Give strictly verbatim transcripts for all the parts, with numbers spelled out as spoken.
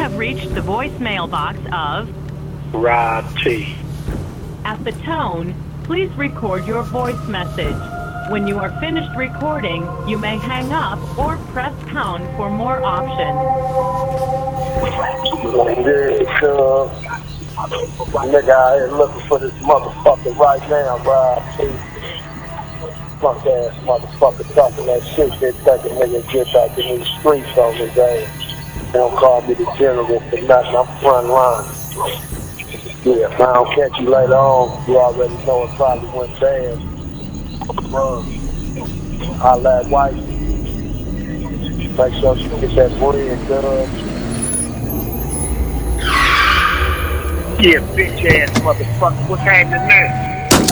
have reached the voicemail box of Rob T. At the tone, please record your voice message. When you are finished recording, you may hang up or press pound for more options. Yeah, uh, nigga out here looking for this motherfucker right now, Rob T. Punk ass motherfucker talking that shit. They think a nigga get back in these streets on his ass. They don't call me the general for nothing. I'm front line. Yeah, if I don't catch you later on, you already know it probably went bad. Run. Holla at wife. Make sure she get that bread done. Yeah, bitch ass motherfucker. What's happening next?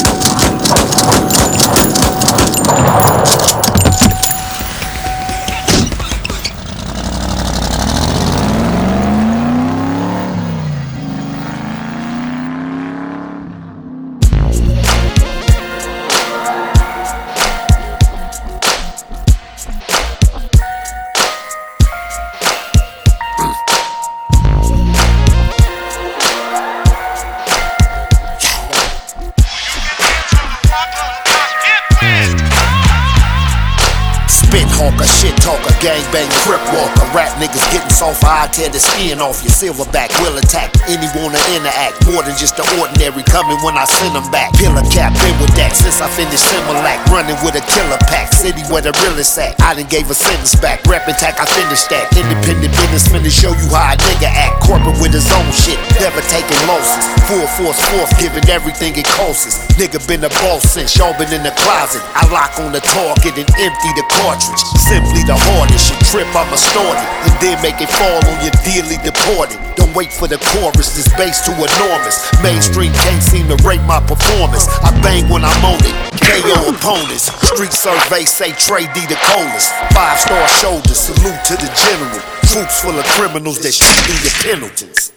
Honker, shit talker, gangbang, crip walker. Rap niggas getting soft, I tear the skin off your silverback. Will attack any wanna interact. More than just the ordinary coming when I send them back. Pillar cap, been with that since I finished Similac. Running with a killer pack, city where the realest at. I done gave a sentence back, rap attack, I finished that. Independent business, finna show you how a nigga act. Corporate with his own shit, never taking losses. Full force, forth, giving everything it costs. Nigga been a boss since y'all been in the closet. I lock on the target and empty the cartridge. Simply the hardest, you trip, I'ma start it. And then make it fall on your dearly deported. Don't wait for the chorus, this bass too enormous. Mainstream can't seem to rate my performance. I bang when I'm on it, K O opponents. Street survey say Trey D the coldest. Five star shoulders, salute to the general. Troops full of criminals that shoot through your Pendletons.